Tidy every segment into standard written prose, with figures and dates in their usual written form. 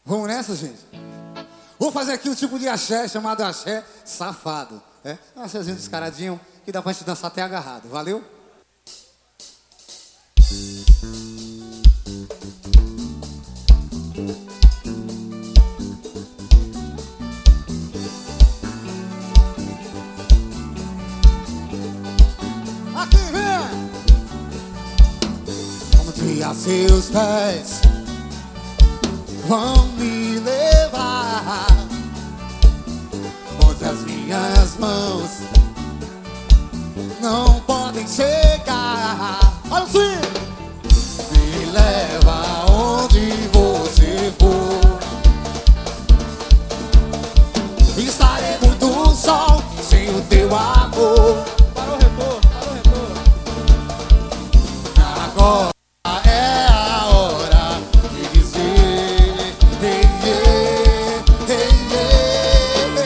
Vamos nessa, gente? Vou fazer aqui um tipo de axé chamado axé safado. Um axézinho descaradinho que dá pra gente dançar até agarrado. Valeu? Aqui vem! Onde a seus pés vão me levar, onde as minhas mãos não podem chegar. Olha assim! Me leva onde você for. Estaremos do sol sem o teu amor. Parou o retorno, parou o retorno. Agora é a hora de dizer hey, yeah, hey, yeah,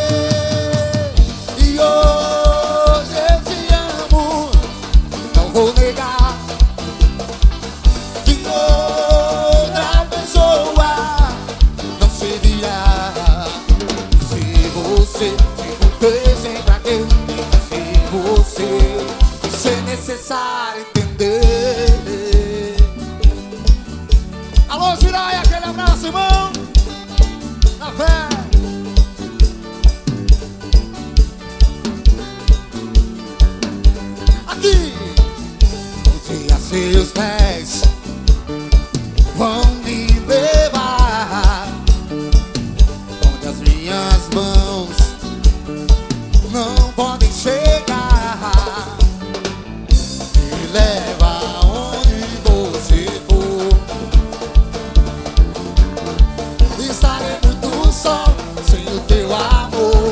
hey. E hoje eu te amo, não vou negar que outra pessoa não seria. Se você se fez pra quem se você, isso é necessário entender. Alô, Jiraya, aquele abraço, irmão. Na fé. Aqui, onde a seus pés vão me levar, onde as minhas mãos não podem chegar. Me leva onde você for. Estaremos do sol sem o teu amor.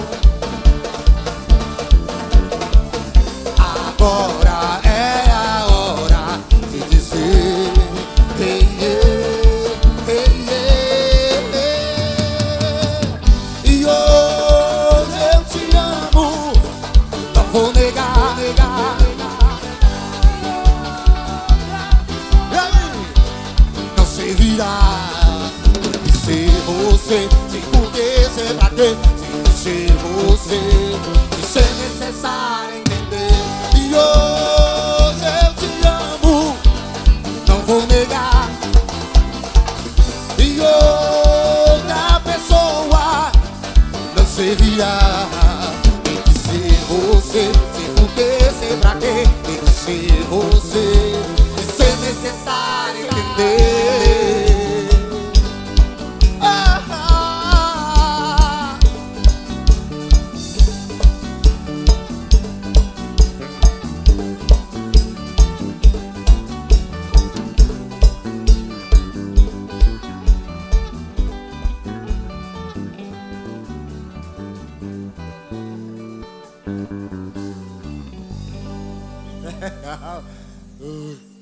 Agora é a hora de dizer hey, yeah, hey, yeah, yeah. E hoje eu te amo, não vou negar, negar. E aí? Não servirá de ser você, sem porquê, ser pra quê, sem ser você. Isso é necessário entender. E hoje eu te amo, não vou negar. E outra pessoa não servirá. Tem que ser você, sem porquê, ser pra quê, tem que ser você. Isso é necessário entender. Legal.